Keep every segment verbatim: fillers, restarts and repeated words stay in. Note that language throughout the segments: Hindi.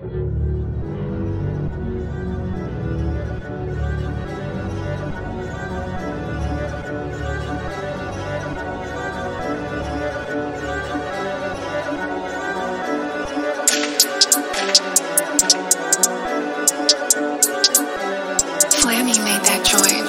Flammy made that joint.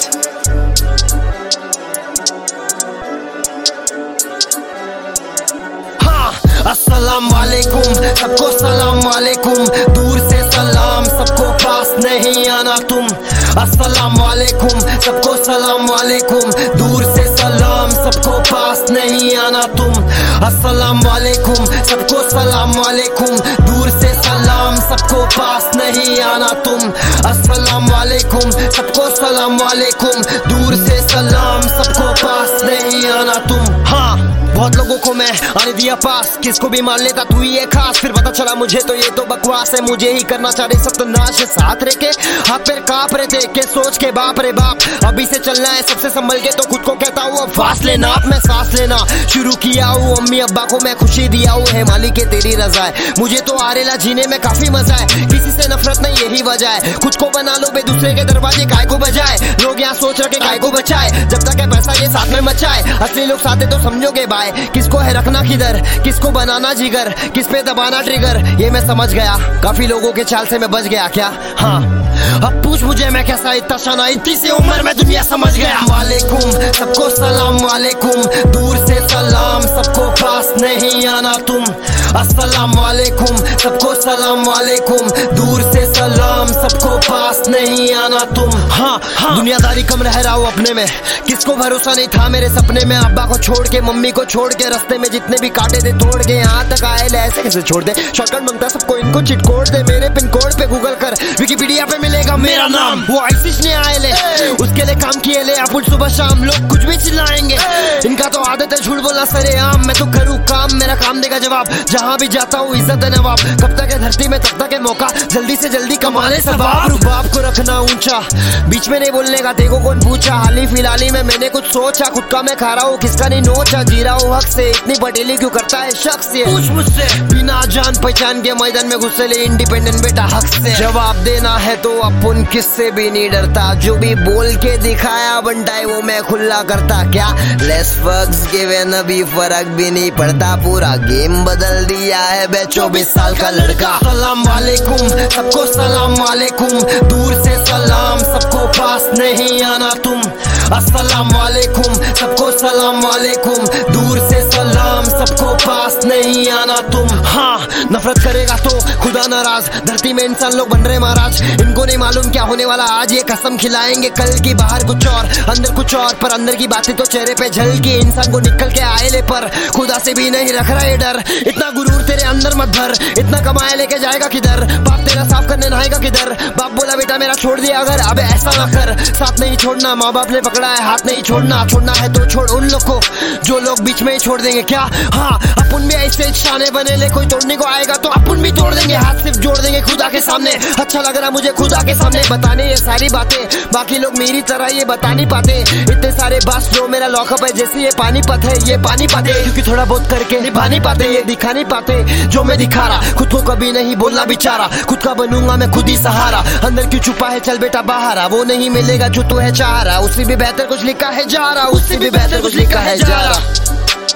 हाँ, अस्सलाम वालेकुम, सबको सलाम वालेकुम, दूर से सलाम, सबको पास नहीं आना तुम। अस्सलाम वालेकुम, सबको सलाम वालेकुम, दूर से सलाम, सबको पास नहीं आना तुम। अस्सलाम वालेकुम, सबको सलाम वालेकुम, दूर से सलाम, सबको पास नहीं आना तुम। अस्सलाम वालेकुम, सबको सलाम वालेकुम, दूर से सलाम, सबको पास नहीं आना तुम। हाँ, बहुत लोगों को मैं आने दिया पास, किसको भी मान लेता तू ही है खास, फिर पता चला मुझे तो ये तो बकवास है, मुझे ही करना चाह रहे सत्यानाश। साथ रह के हाथ पैर कांप रहे थे के सोच के बाप रे बाप, अभी से चलना है सबसे संभल के, तो खुद को कहता हूँ अब फासले नाप, मैं सांस लेना शुरू किया हूँ। अम्मी अब्बा को मैं खुशी दिया हूँ, है मालिक के तेरी रजा है, मुझे तो आरेला जीने में काफी मजा है, किसी से नफरत नहीं यही वजह है, खुद को बना लो बे दूसरे के दरवाजे काय को बजाए, लोग यहाँ सोच रखे काय को बचाए, जब तक है पैसा ये साथ में मचाए, असली लोग साथ है तो समझोगे बाय, किसको है रखना किधर, किसको बनाना जिगर, किस पे दबाना ट्रिगर, ये मैं समझ गया, काफी लोगों के चाल से मैं बच गया क्या। हाँ, अब पूछ मुझे मैं कैसा इतना शाना, इतनी सी उम्र में दुनिया समझ गया। वालेकुम, सबको सलाम वालेकुम, दूर से सलाम, सबको पास नहीं आना तुम। अस्सलाम वालेकुम, सबको सलाम वालेकुम, दूर से सलाम, सबको पास नहीं आना तुम। हाँ, हाँ, दुनियादारी कम रह रहा हूँ अपने में, किसको भरोसा नहीं था मेरे सपने में, अब्बा को छोड़ के मम्मी को छोड़ के, रास्ते में जितने भी काटे थे तोड़ के, यहाँ तक आए ले ऐसे कैसे छोड़ दे, शॉर्टकट मांगता सबको इनको चिट कोड दे, मेरे पिन कोड पे गूगल कर, विकिपीडिया पे मिलेगा मेरा नाम, वो आईसीस ने आए ले उसके लिए काम किए ले, अपन सुबह शाम लोग कुछ भी चिल्लाएंगे, इनका तो आदत है झूठ बोलना सरेआम, मैं तो करूँ काम, मेरा काम देगा जवाब, जहाँ भी जाता हूँ इज्जत है नवाब, कब तक है धरती में तब तक है मौका, जल्दी से जल्दी कमा ले सवाब, रुबाब को रखना ऊंचा, बीच में नहीं बोलने का देखो कौन पूछा, हाल ही फिलहाल ही में मैंने कुछ सोचा, खुद का मैं खा रहा हूँ किसका नहीं नोचा, जी रहा हूँ हक से, इतनी पटेली क्यों करता है शख्स ये, पूछ मुझसे बिना जान पहचान के मैदान में घुसे ले, इंडिपेंडेंट बेटा हक से, जवाब देना है तो अपन किससे भी नहीं डरता, जो भी बोल के दिखाया बनता है वो मैं खुला करता, क्या लेस फक्स गिवन, अभी फर्क भी नहीं पड़ता, पूरा गेम बदल दिया है बे चौबीस साल का लड़का। सलाम वालेकुम, सबको सलाम वालेकुम, दूर से सलाम, सबको पास नहीं आना तुम। अस्सलाम वालेकुम, सबको सलाम वालेकुम, दूर से सलाम, सबको पास नहीं आना तुम। हाँ, नफरत करेगा तो खुदा नाराज, धरती में इंसान लोग बन रहे महाराज, इनको नहीं मालूम क्या होने वाला आज, ये कसम खिलाएंगे कल की, बाहर कुछ और अंदर कुछ और, पर अंदर की बातें तो चेहरे पे झलकी, इंसान को निकल के आए ले, पर खुदा से भी नहीं रख रहा है डर, इतना गुरूर तेरे अंदर मत भर, इतना कमाए लेके जाएगा किधर, बाप तेरा साफ करने नहाएगा किधर, बाप बोला बेटा मेरा छोड़ दिया अगर, अबे ऐसा ना कर, साथ नहीं छोड़ना, माँ बाप ने पकड़ा है हाथ नहीं छोड़ना, छोड़ना है तो छोड़ उन लोग को जो लोग बीच में ही छोड़ देंगे क्या। हाँ, अपन भी ऐसे शाने बने ले, कोई तोड़ने को आएगा तो अपन भी तोड़ देंगे, हाथ सिर्फ जोड़ देंगे खुदा के सामने, अच्छा लग रहा मुझे खुदा के सामने बताने ये सारी बातें, बाकी लोग मेरी तरह ये बता नहीं पाते, इतने सारे बस जो मेरा लॉकअप है जैसे ये पानीपत है, ये पानी पाते क्योंकि थोड़ा बहुत करके निभा नहीं पाते, ये दिखा नहीं पाते जो मैं दिखा रहा, खुद को कभी नहीं बोलना बेचारा, खुद का बनूंगा मैं खुद ही सहारा, अंदर क्यों छुपा है चल बेटा बाहर आ, वो नहीं मिलेगा जो तू है चाह रहा, उससे भी बेहतर कुछ लिखा है जा रहा, उससे भी बेहतर कुछ लिखा है जा रहा।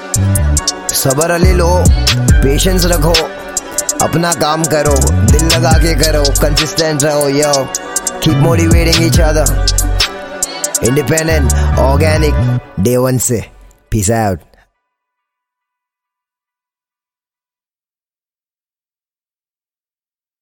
सबर अली लो, पेशेंस रखो, अपना काम करो, दिल लगा के करो, कंसिस्टेंट रहो, yo keep motivating each other, independent organic day one से, पीस आउट।